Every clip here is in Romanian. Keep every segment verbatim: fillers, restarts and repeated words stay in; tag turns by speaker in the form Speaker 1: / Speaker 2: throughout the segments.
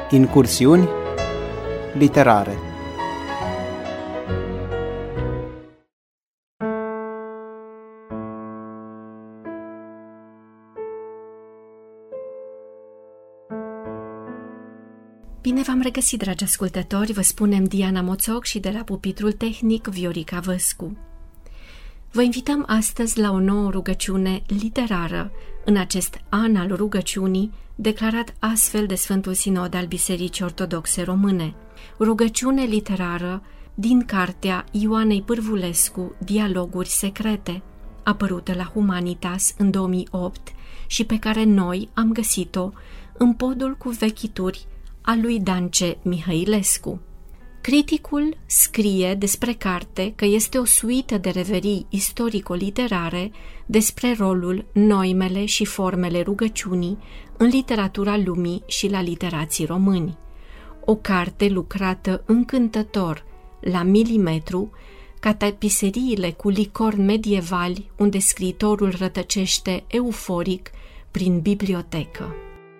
Speaker 1: Incursiuni literare.
Speaker 2: Bine v-am regăsit, dragi ascultători, vă spunem Diana Moțoc și de la pupitrul tehnic Viorica Văscu. Vă invităm astăzi la o nouă rugăciune literară în acest an al rugăciunii, declarat astfel de Sfântul Sinod al Bisericii Ortodoxe Române. Rugăciune literară din cartea Ioanei Pârvulescu, Dialoguri secrete, apărută la Humanitas în două mii opt și pe care noi am găsit-o în podul cu vechituri al lui Dance Mihailescu. Criticul scrie despre carte că este o suită de reverii istorico-literare despre rolul, noimele și formele rugăciunii în literatura lumii și la literații români. O carte lucrată încântător, la milimetru, ca tapiseriile cu licori medievali unde scriitorul rătăcește euforic prin bibliotecă.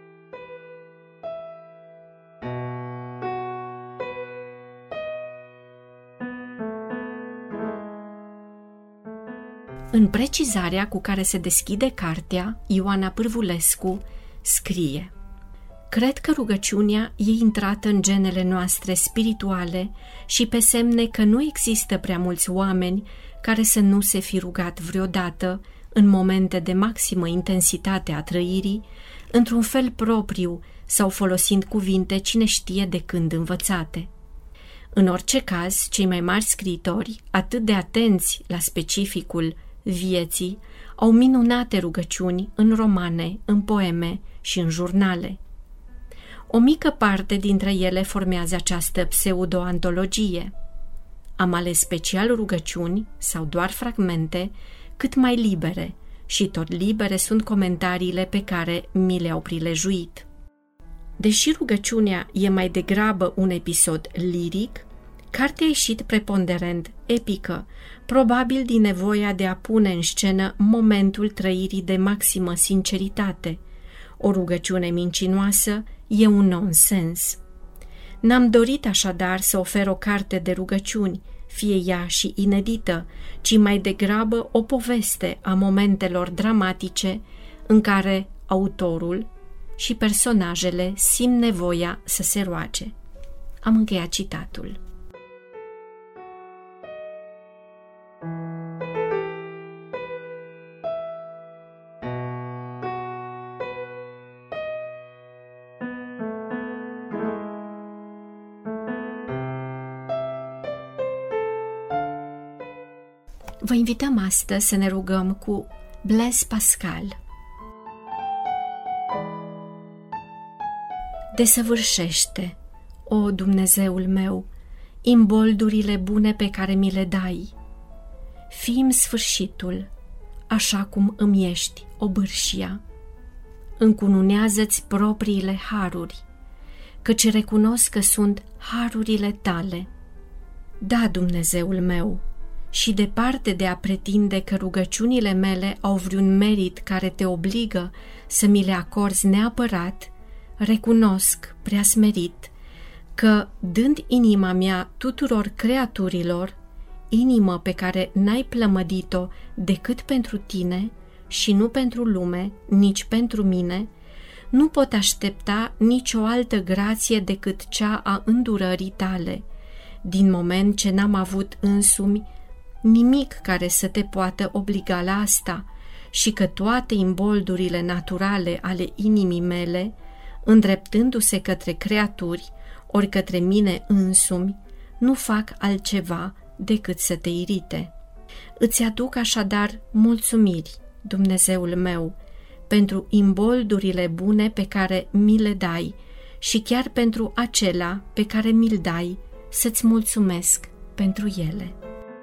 Speaker 2: În precizarea cu care se deschide cartea, Ioana Pârvulescu scrie: Cred că rugăciunea e intrată în genele noastre spirituale și pe semne că nu există prea mulți oameni care să nu se fi rugat vreodată, în momente de maximă intensitate a trăirii, într-un fel propriu sau folosind cuvinte cine știe de când învățate. În orice caz, cei mai mari scriitori, atât de atenți la specificul vieții, au minunate rugăciuni în romane, în poeme și în jurnale. O mică parte dintre ele formează această pseudo-antologie. Am ales special rugăciuni, sau doar fragmente, cât mai libere, și tot libere sunt comentariile pe care mi le-au prilejuit. Deși rugăciunea e mai degrabă un episod liric, cartea a ieșit preponderent epică, probabil din nevoia de a pune în scenă momentul trăirii de maximă sinceritate. O rugăciune mincinoasă e un nonsens. N-am dorit așadar să ofer o carte de rugăciuni, fie ea și inedită, ci mai degrabă o poveste a momentelor dramatice în care autorul și personajele simt nevoia să se roage. Am încheiat citatul. Vă invităm astăzi să ne rugăm cu Blaise Pascal. Desăvârșește, o Dumnezeul meu, imboldurile bune pe care mi le dai. Fii-mi sfârșitul, așa cum îmi ești obârșia. Încununează-ți propriile haruri, căci recunosc că sunt harurile tale. Da, Dumnezeul meu, și departe de a pretinde că rugăciunile mele au vreun merit care te obligă să mi le acorzi neapărat, recunosc, prea smerit, că, dând inima mea tuturor creaturilor, inimă pe care n-ai plămădit-o decât pentru tine și nu pentru lume, nici pentru mine, nu pot aștepta nicio altă grație decât cea a îndurării tale, din moment ce n-am avut însumi nimic care să te poată obliga la asta și că toate imboldurile naturale ale inimii mele, îndreptându-se către creaturi ori către mine însumi, nu fac altceva decât să te irite. Îți aduc așadar mulțumiri, Dumnezeul meu, pentru imboldurile bune pe care mi le dai și chiar pentru acela pe care mi-l dai, să-ți mulțumesc pentru ele.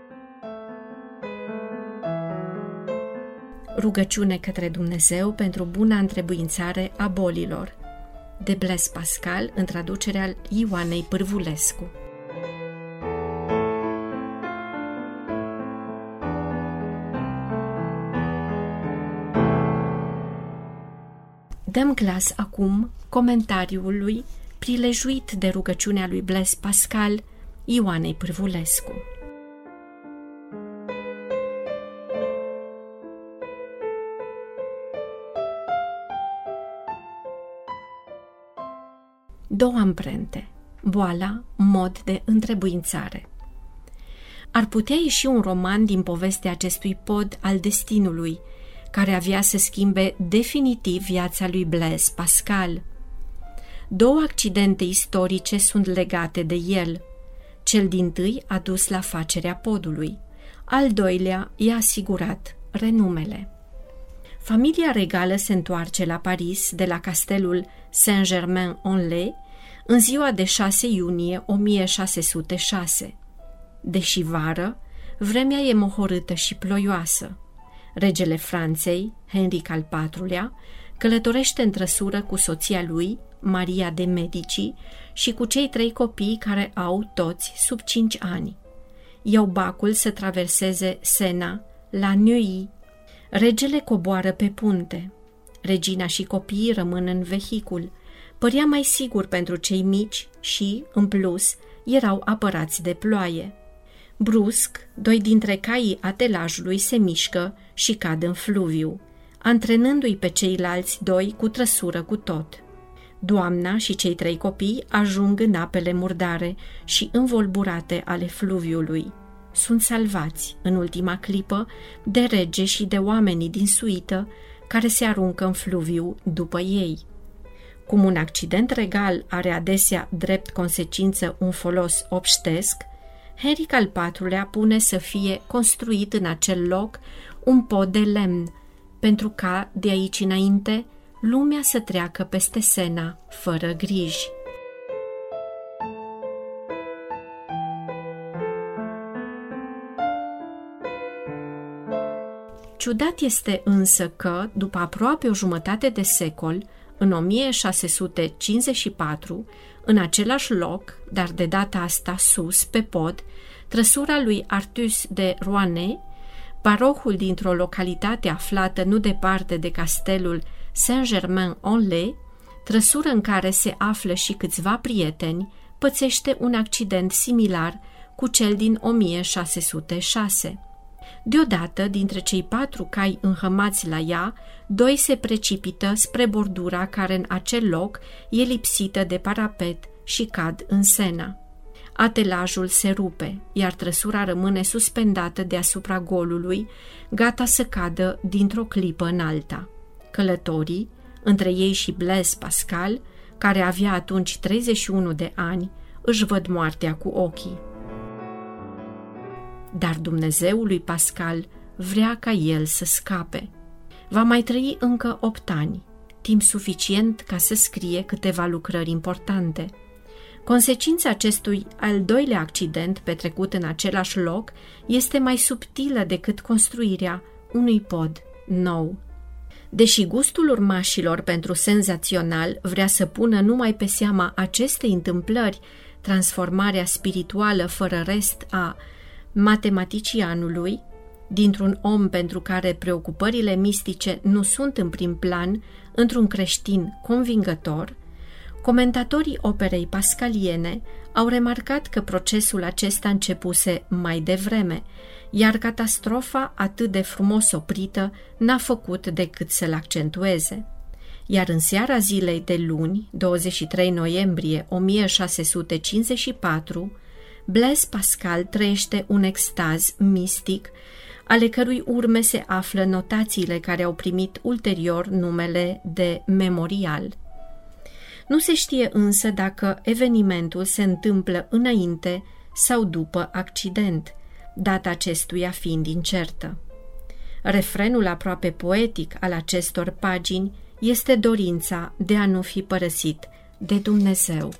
Speaker 2: Rugăciune către Dumnezeu pentru buna întrebuințare a bolilor, de Blaise Pascal, în traducerea Ioanei Pârvulescu. Dăm clas acum comentariului prilejuit de rugăciunea lui Blaise Pascal, Ioanei Pârvulescu. Două amprente. Boala, mod de întrebuințare. Ar putea ieși un roman din povestea acestui pod al destinului, care avea să schimbe definitiv viața lui Blaise Pascal. Două accidente istorice sunt legate de el. Cel dintâi a dus la facerea podului, al doilea i-a asigurat renumele. Familia regală se întoarce la Paris de la castelul Saint-Germain-en-Laye în ziua de șase iunie o mie șase sute șase. Deși vară, vremea e mohorâtă și ploioasă. Regele Franței, Henric al patrulea, călătorește în trăsură cu soția lui, Maria de Medici, și cu cei trei copii care au toți sub cinci ani. Iau bacul să traverseze Sena la Neuilly. Regele coboară pe punte. Regina și copiii rămân în vehicul. Părea mai sigur pentru cei mici și, în plus, erau apărați de ploaie. Brusc, doi dintre caii atelajului se mișcă și cad în fluviu, antrenându-i pe ceilalți doi cu trăsură cu tot. Doamna și cei trei copii ajung în apele murdare și învolburate ale fluviului. Sunt salvați, în ultima clipă, de rege și de oamenii din suită care se aruncă în fluviu după ei. Cum un accident regal are adesea drept consecință un folos obștesc, Henric al patrulea pune să fie construit în acel loc un pod de lemn, pentru ca, de aici înainte, lumea să treacă peste Sena fără griji. Ciudat este însă că, după aproape o jumătate de secol, în o mie șase sute cincizeci și patru, în același loc, dar de data asta sus, pe pod, trăsura lui Artus de Rouanet, parohul dintr-o localitate aflată nu departe de castelul Saint-Germain-en-Laye, trăsură în care se află și câțiva prieteni, pățește un accident similar cu cel din o mie șase sute șase. Deodată, dintre cei patru cai înhămați la ea, doi se precipită spre bordura care în acel loc e lipsită de parapet și cad în Sena. Atelajul se rupe, iar trăsura rămâne suspendată deasupra golului, gata să cadă dintr-o clipă în alta. Călătorii, între ei și Blaise Pascal, care avea atunci treizeci și unu de ani, își văd moartea cu ochii. Dar Dumnezeul lui Pascal vrea ca el să scape. Va mai trăi încă opt ani, timp suficient ca să scrie câteva lucrări importante. Consecința acestui al doilea accident petrecut în același loc este mai subtilă decât construirea unui pod nou. Deși gustul urmașilor pentru senzațional vrea să pună numai pe seama acestei întâmplări transformarea spirituală fără rest a matematicianului, dintr-un om pentru care preocupările mistice nu sunt în prim plan, într-un creștin convingător, comentatorii operei pascaliene au remarcat că procesul acesta începuse mai devreme, iar catastrofa atât de frumos oprită n-a făcut decât să-l accentueze. Iar în seara zilei de luni, douăzeci și trei noiembrie o mie șase sute cincizeci și patru, Blaise Pascal trăiește un extaz mistic, ale cărui urme se află notațiile care au primit ulterior numele de memorial. Nu se știe însă dacă evenimentul se întâmplă înainte sau după accident, data acestuia fiind incertă. Refrenul aproape poetic al acestor pagini este dorința de a nu fi părăsit de Dumnezeu.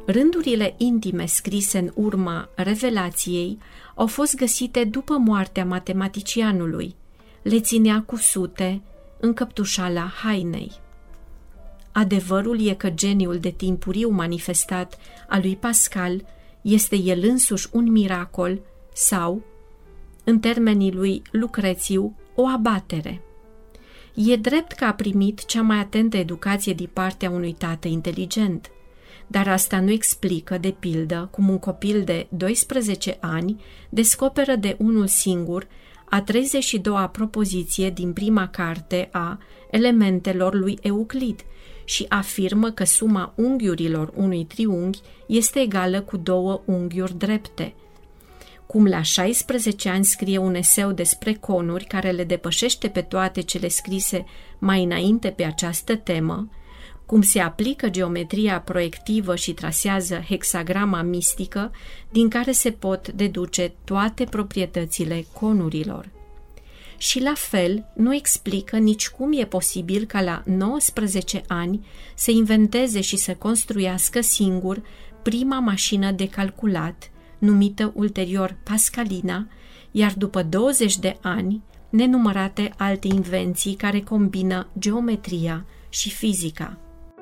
Speaker 2: Rândurile intime scrise în urma revelației au fost găsite după moartea matematicianului. Le ținea cu sute în căptușala hainei. Adevărul e că geniul de timpuriu manifestat al lui Pascal este el însuși un miracol sau, în termenii lui Lucrețiu, o abatere. E drept că a primit cea mai atentă educație din partea unui tată inteligent, dar asta nu explică, de pildă, cum un copil de doisprezece ani descoperă de unul singur a treizeci și doua propoziție din prima carte a elementelor lui Euclid și afirmă că suma unghiurilor unui triunghi este egală cu două unghiuri drepte. Cum la șaisprezece ani scrie un eseu despre conuri care le depășește pe toate cele scrise mai înainte pe această temă, cum se aplică geometria proiectivă și trasează hexagrama mistică din care se pot deduce toate proprietățile conurilor. Și la fel nu explică nici cum e posibil ca la nouăsprezece ani să inventeze și să construiască singur prima mașină de calculat, numită ulterior Pascalina, iar după douăzeci de ani nenumărate alte invenții care combină geometria și fizica.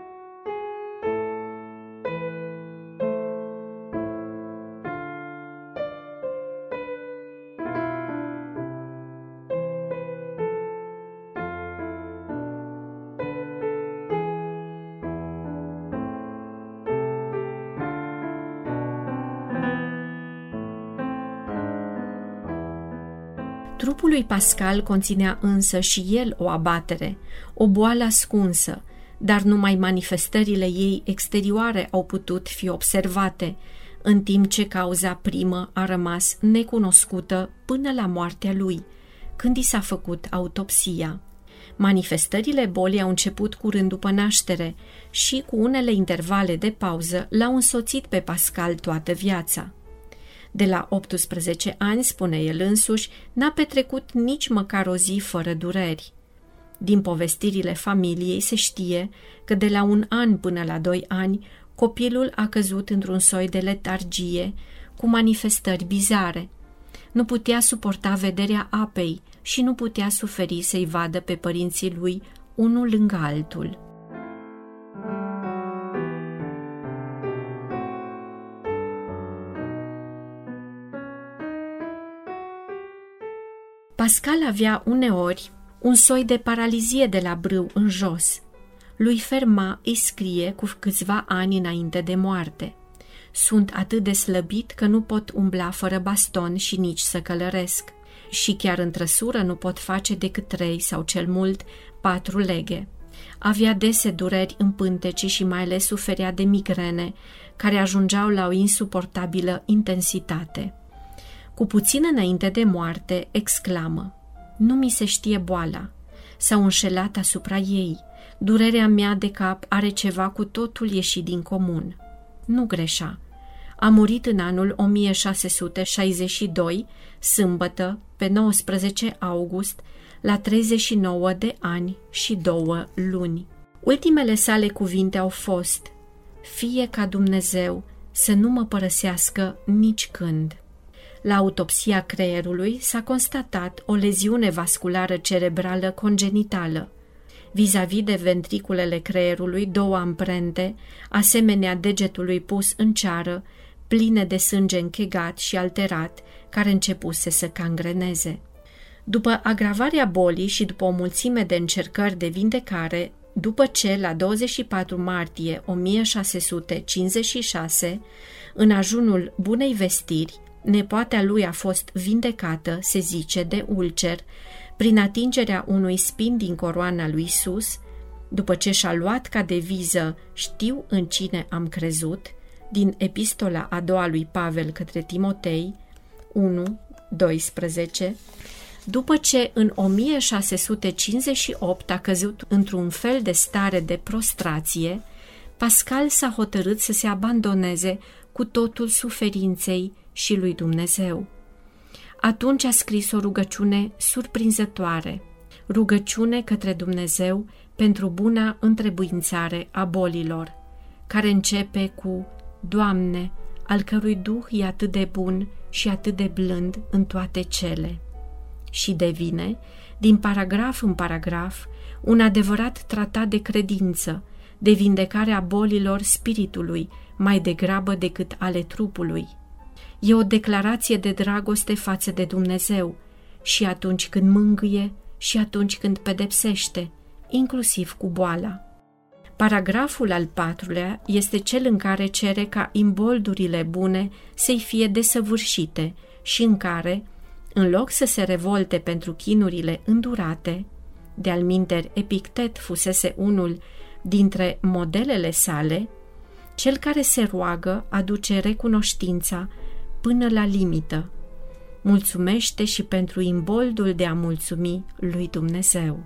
Speaker 2: Trupul lui Pascal conținea însă și el o abatere, o boală ascunsă, dar numai manifestările ei exterioare au putut fi observate, în timp ce cauza primă a rămas necunoscută până la moartea lui, când i s-a făcut autopsia. Manifestările bolii au început curând după naștere și, cu unele intervale de pauză, l-au însoțit pe Pascal toată viața. De la optsprezece ani, spune el însuși, n-a petrecut nici măcar o zi fără dureri. Din povestirile familiei se știe că de la un an până la doi ani, copilul a căzut într-un soi de letargie, cu manifestări bizare. Nu putea suporta vederea apei și nu putea suferi să-i vadă pe părinții lui unul lângă altul. Pascal avea uneori un soi de paralizie de la brâu în jos. Lui Fermat îi scrie cu câțiva ani înainte de moarte: "Sunt atât de slăbit că nu pot umbla fără baston și nici să călăresc. Și chiar în trăsură nu pot face decât trei sau cel mult patru leghe." Avea dese dureri în pânteci și mai ales suferea de migrene, care ajungeau la o insuportabilă intensitate. Cu puțin înainte de moarte, exclamă: "Nu mi se știe boala. S-au înșelat asupra ei. Durerea mea de cap are ceva cu totul ieșit din comun." Nu greșea. A murit în anul o mie șase sute șaizeci și doi, sâmbătă, pe nouăsprezece august, la treizeci și nouă de ani și două luni. Ultimele sale cuvinte au fost: "Fie ca Dumnezeu să nu mă părăsească nici când." La autopsia creierului s-a constatat o leziune vasculară cerebrală congenitală. Vis-a-vis de ventriculele creierului, două amprente, asemenea degetului pus în ceară, pline de sânge închegat și alterat, care începuse să cangreneze. După agravarea bolii și după o mulțime de încercări de vindecare, după ce, la douăzeci și patru martie o mie șase sute cincizeci și șase, în ajunul bunei vestiri, nepoata lui a fost vindecată, se zice, de ulcer, prin atingerea unui spin din coroana lui Isus, după ce și-a luat ca deviză "Știu în cine am crezut", din epistola a doua lui Pavel către Timotei, unu doisprezece, după ce în o mie șase sute cincizeci și opt a căzut într-un fel de stare de prostrație, Pascal s-a hotărât să se abandoneze cu totul suferinței și lui Dumnezeu. Atunci a scris o rugăciune surprinzătoare, rugăciune către Dumnezeu pentru buna întrebuințare a bolilor, care începe cu Doamne, al cărui Duh e atât de bun și atât de blând în toate cele. Și devine, din paragraf în paragraf, un adevărat tratat de credință, de vindecare a bolilor spiritului, mai degrabă decât ale trupului. E o declarație de dragoste față de Dumnezeu, și atunci când mângâie, și atunci când pedepsește, inclusiv cu boala. Paragraful al patrulea este cel în care cere ca imboldurile bune să-i fie desăvârșite și în care, în loc să se revolte pentru chinurile îndurate, de-al minteri Epictet fusese unul dintre modelele sale, cel care se roagă aduce recunoștința până la limită. Mulțumește și pentru imboldul de a mulțumi lui Dumnezeu.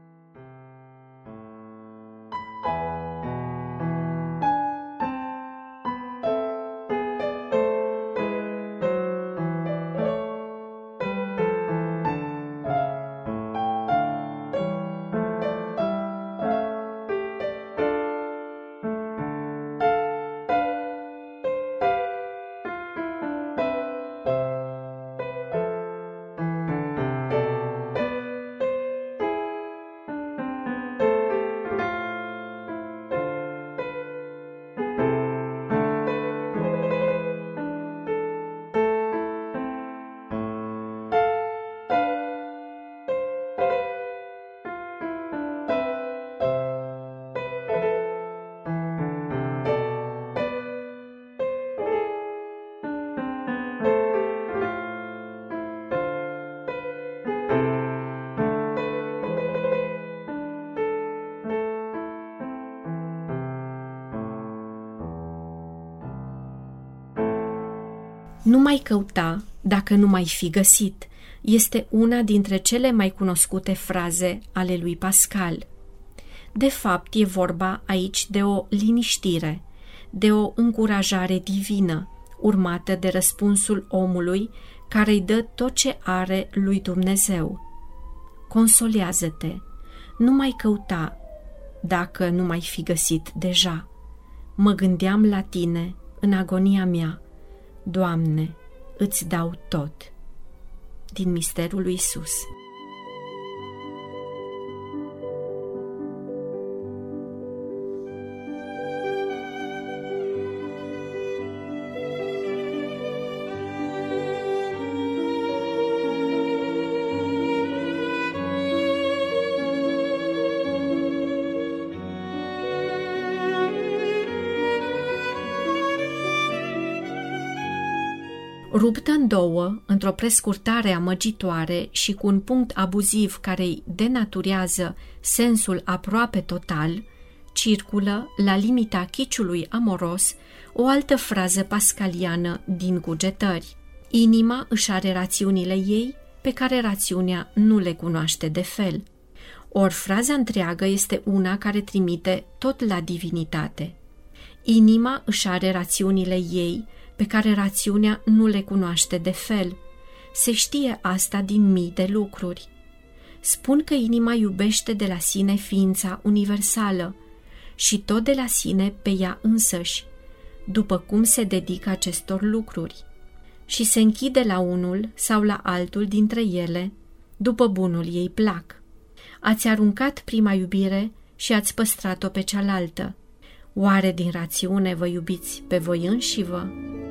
Speaker 2: Nu mai căuta dacă nu mai fi găsit este una dintre cele mai cunoscute fraze ale lui Pascal. De fapt, e vorba aici de o liniștire, de o încurajare divină, urmată de răspunsul omului care îi dă tot ce are lui Dumnezeu. Consolează-te, nu mai căuta dacă nu mai fi găsit deja. Mă gândeam la tine în agonia mea. Doamne, îți dau tot. Din Misterul lui Iisus. Ruptă în două, într-o prescurtare amăgitoare și cu un punct abuziv care îi denaturează sensul aproape total, circulă, la limita chiciului amoros, o altă frază pascaliană din Cugetări. Inima își are rațiunile ei, pe care rațiunea nu le cunoaște de fel. Ori fraza întreagă este una care trimite tot la divinitate. Inima își are rațiunile ei, pe care rațiunea nu le cunoaște de fel. Se știe asta din mii de lucruri. Spun că inima iubește de la sine ființa universală și tot de la sine pe ea însăși, după cum se dedică acestor lucruri, și se închide la unul sau la altul dintre ele, după bunul ei plac. Ați aruncat prima iubire și ați păstrat-o pe cealaltă. Oare din rațiune vă iubiți pe voi înșivă?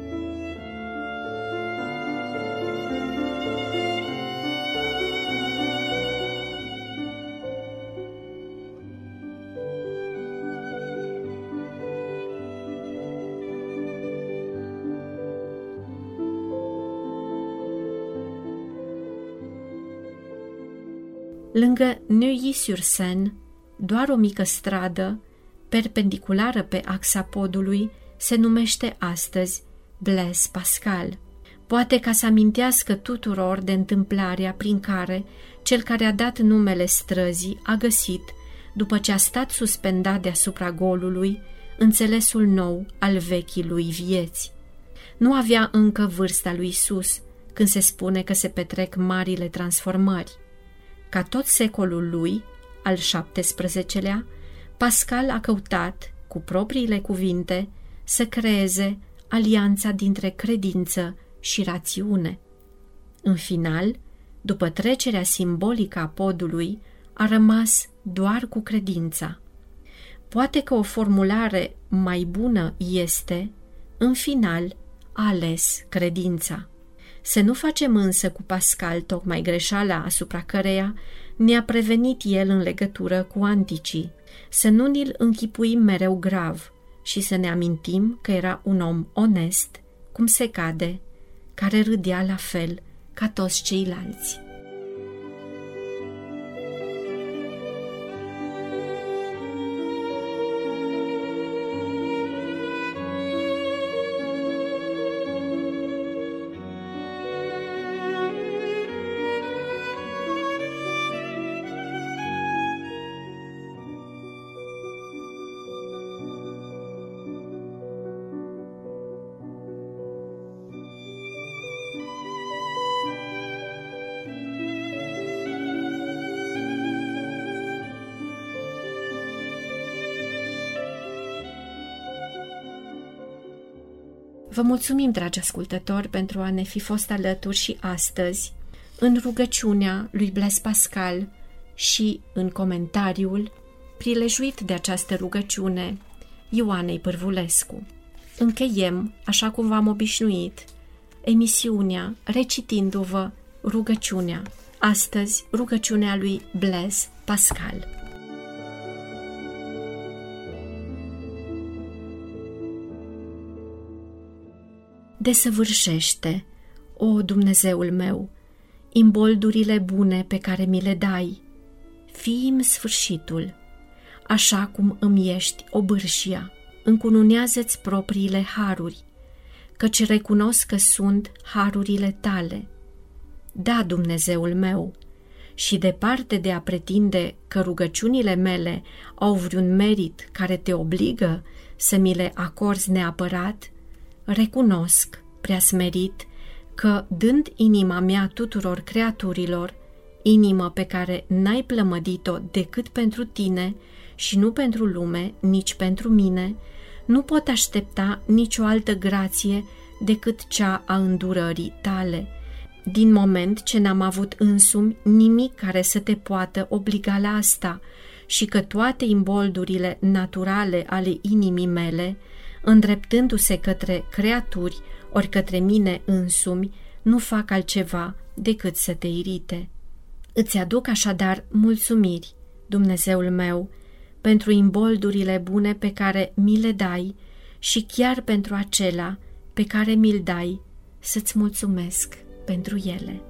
Speaker 2: Lângă Neuilly-sur-Seine, doar o mică stradă, perpendiculară pe axa podului, se numește astăzi Blaise Pascal. Poate ca să amintească tuturor de întâmplarea prin care cel care a dat numele străzii a găsit, după ce a stat suspendat deasupra golului, înțelesul nou al vechii lui vieți. Nu avea încă vârsta lui Iisus, când se spune că se petrec marile transformări. Ca tot secolul lui, al șaptesprezecelea, Pascal a căutat, cu propriile cuvinte, să creeze alianța dintre credință și rațiune. În final, după trecerea simbolică a podului, a rămas doar cu credința. Poate că o formulare mai bună este, în final, a ales credința. Să nu facem însă cu Pascal tocmai greșeala asupra căreia ne-a prevenit el în legătură cu anticii, să nu ni-l închipuim mereu grav și să ne amintim că era un om onest, cum se cade, care râdea la fel ca toți ceilalți. Vă mulțumim, dragi ascultători, pentru a ne fi fost alături și astăzi în rugăciunea lui Blaise Pascal și în comentariul prilejuit de această rugăciune Ioanei Pârvulescu. Încheiem, așa cum v-am obișnuit, emisiunea recitindu-vă rugăciunea. Astăzi, rugăciunea lui Blaise Pascal. Desăvârșește, o Dumnezeul meu, imboldurile bune pe care mi le dai. Fii-mi sfârșitul, așa cum îmi ești obârșia, încununează-ți propriile haruri, căci recunosc că sunt harurile tale. Da, Dumnezeul meu, și departe de a pretinde că rugăciunile mele au vreun merit care te obligă să mi le acorzi neapărat, recunosc, prea smerit, că, dând inima mea tuturor creaturilor, inimă pe care n-ai plămădit-o decât pentru tine și nu pentru lume, nici pentru mine, nu pot aștepta nicio altă grație decât cea a îndurării tale, din moment ce n-am avut însumi nimic care să te poată obliga la asta și că toate imboldurile naturale ale inimii mele, îndreptându-se către creaturi ori către mine însumi, nu fac altceva decât să te irite. Îți aduc așadar mulțumiri, Dumnezeul meu, pentru imboldurile bune pe care mi le dai și chiar pentru acela pe care mi-l dai, să-ți mulțumesc pentru ele.